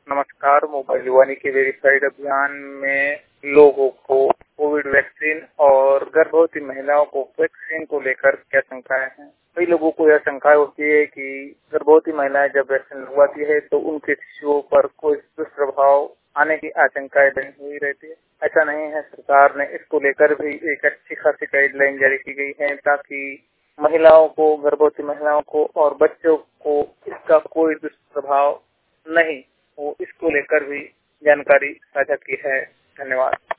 नमस्कार। मोबाइल वानी के वेरीफाइड अभियान में लोगों को कोविड वैक्सीन और गर्भवती महिलाओं को वैक्सीन को लेकर क्या शंकाएं हैं। कई लोगों को यह शंका होती है कि गर्भवती महिलाएं जब वैक्सीन लगवाती है तो उनके शिशुओं पर कोई दुष्प्रभाव आने की आशंकाएं बनी हुई रहती है। ऐसा नहीं है। सरकार ने इसको लेकर भी एक अच्छी खासी गाइडलाइन जारी की गई है ताकि महिलाओं को, गर्भवती महिलाओं को और बच्चों को इसका कोई दुष्प्रभाव नहीं हो। इसको लेकर भी जानकारी साझा की है। धन्यवाद।